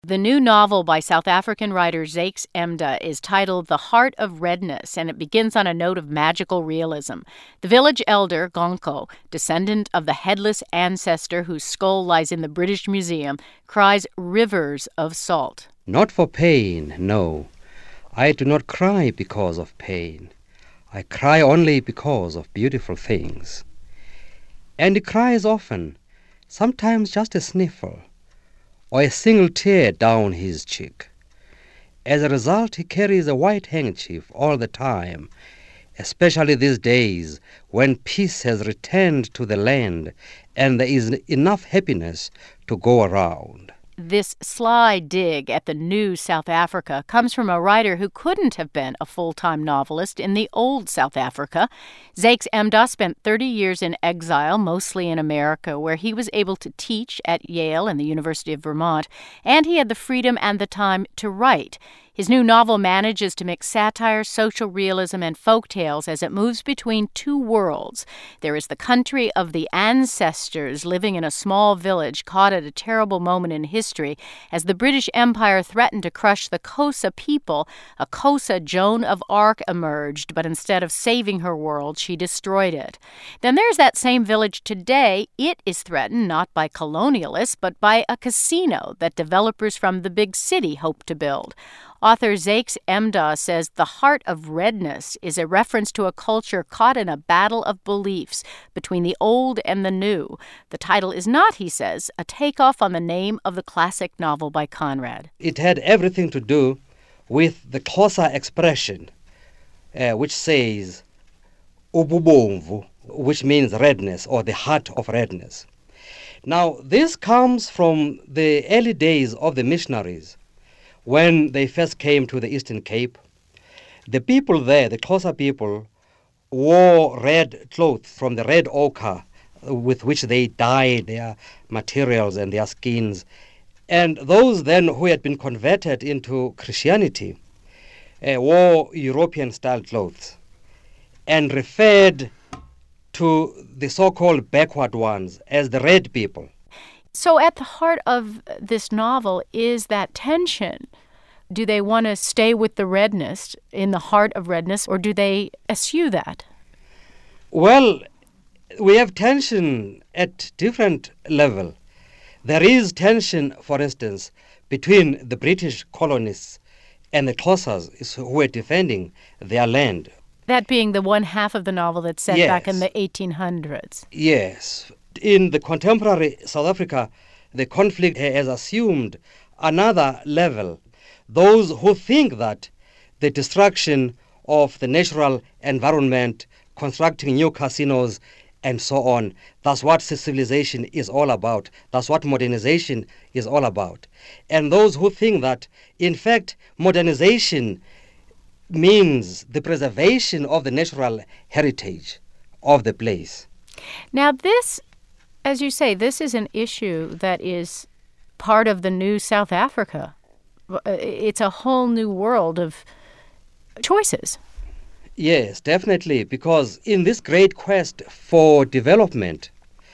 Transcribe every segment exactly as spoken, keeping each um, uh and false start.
The new novel by South African writer Zakes Emda is titled The Heart of Redness, and it begins on a note of magical realism. The village elder, Gonko, descendant of the headless ancestor whose skull lies in the British Museum, cries rivers of salt. Not for pain, no. I do not cry because of pain. I cry only because of beautiful things. And he cries often, sometimes just a sniffle, or a single tear down his cheek. As a result, he carries a white handkerchief all the time, especially these days when peace has returned to the land and there is enough happiness to go around. This sly dig at the new South Africa comes from a writer who couldn't have been a full-time novelist in the old South Africa. Zakes Emda spent thirty years in exile, mostly in America, where he was able to teach at Yale and the University of Vermont, and he had the freedom and the time to write. His new novel manages to mix satire, social realism, and folktales as it moves between two worlds. There is the country of the ancestors living in a small village caught at a terrible moment in history as the British Empire threatened to crush the Xhosa people. A Xhosa Joan of Arc emerged, but instead of saving her world, she destroyed it. Then there's that same village today. It is threatened not by colonialists, but by a casino that developers from the big city hope to build. Author Zakes Emda says The Heart of Redness is a reference to a culture caught in a battle of beliefs between the old and the new. The title is not, he says, a takeoff on the name of the classic novel by Conrad. It had everything to do with the Xhosa expression, uh, which says ububomvu, which means redness or the heart of redness. Now, this comes from the early days of the missionaries. When they first came to the Eastern Cape, the people there, the Xhosa people, wore red clothes from the red ochre with which they dyed their materials and their skins. And those then who had been converted into Christianity uh, wore European-style clothes and referred to the so-called backward ones as the red people. So at the heart of this novel is that tension. Do they want to stay with the redness, in the heart of redness, or do they eschew that? Well, we have tension at different level. There is tension, for instance, between the British colonists and the Xhosas who were defending their land. That being the one half of the novel that's set yes. back in the eighteen hundreds. Yes. In the contemporary South Africa, the conflict has assumed another level. Those who think that the destruction of the natural environment, constructing new casinos, and so on, that's what civilization is all about. That's what modernization is all about. And those who think that, in fact, modernization means the preservation of the natural heritage of the place. Now, this, as you say, this is an issue that is part of the new South Africa. It's a whole new world of choices. Yes, definitely, because in this great quest for development,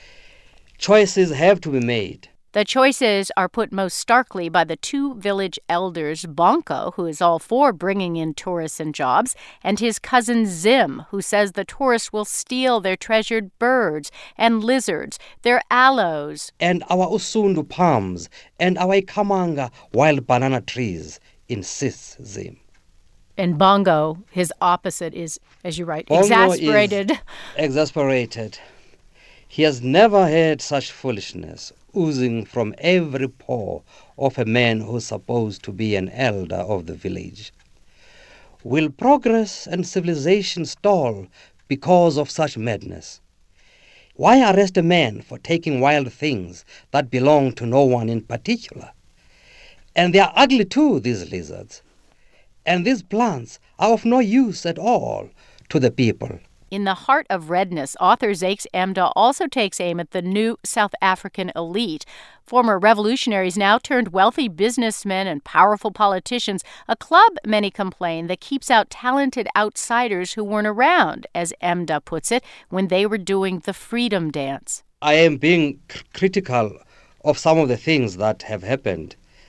choices have to be made. The choices are put most starkly by the two village elders, Bonko, who is all for bringing in tourists and jobs, and his cousin Zim, who says the tourists will steal their treasured birds and lizards, their aloes. And our usundu palms and our ikamanga wild banana trees, insists Zim. And Bongo, his opposite, is, as you write, Bongo exasperated. Is exasperated. He has never heard such foolishness oozing from every pore of a man who's supposed to be an elder of the village. Will progress and civilization stall because of such madness? Why arrest a man for taking wild things that belong to no one in particular? And they are ugly too, these lizards. And these plants are of no use at all to the people. In The Heart of Redness, author Zakes Emda also takes aim at the new South African elite. Former revolutionaries now turned wealthy businessmen and powerful politicians, a club, many complain, that keeps out talented outsiders who weren't around, as Emda puts it, when they were doing the freedom dance. I am being c- critical of some of the things that have happened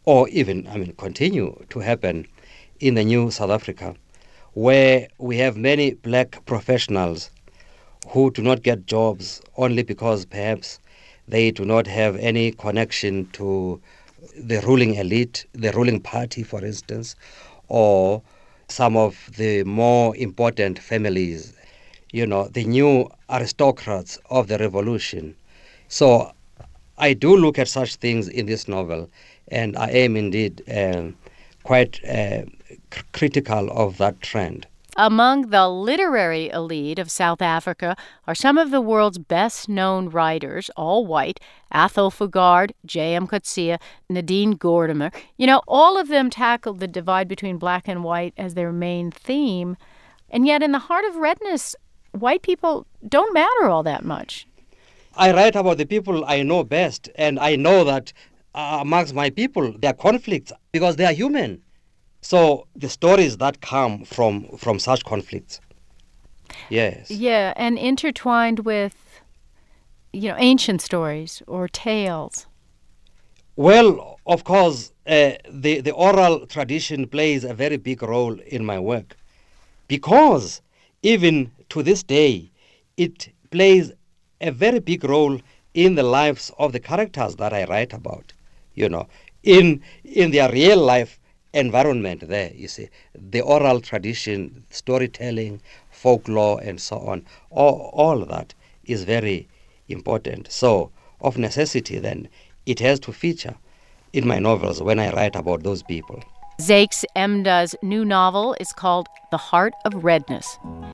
or even, I mean, continue to happen in the new South Africa, where we have many black professionals who do not get jobs only because perhaps they do not have any connection to the ruling elite, the ruling party, for instance, or some of the more important families, you know, the new aristocrats of the revolution. So I do look at such things in this novel, and I am indeed um, quite uh, c- critical of that trend. Among the literary elite of South Africa are some of the world's best-known writers, all white: Athol Fugard, J M Coetzee, Nadine Gordimer. You know, all of them tackled the divide between black and white as their main theme. And yet in the heart of redness, white people don't matter all that much. I write about the people I know best, and I know that uh, amongst my people there are conflicts because they are human. So the stories that come from, from such conflicts. Yes. Yeah, and intertwined with, you know, ancient stories or tales. Well, of course, uh, the, the oral tradition plays a very big role in my work because even to this day, it plays a very big role in the lives of the characters that I write about, you know, in in their real life environment there, you see. The oral tradition, storytelling, folklore, and so on, all, all that is very important. So, of necessity, then, it has to feature in my novels when I write about those people. Zakes Emda's new novel is called The Heart of Redness.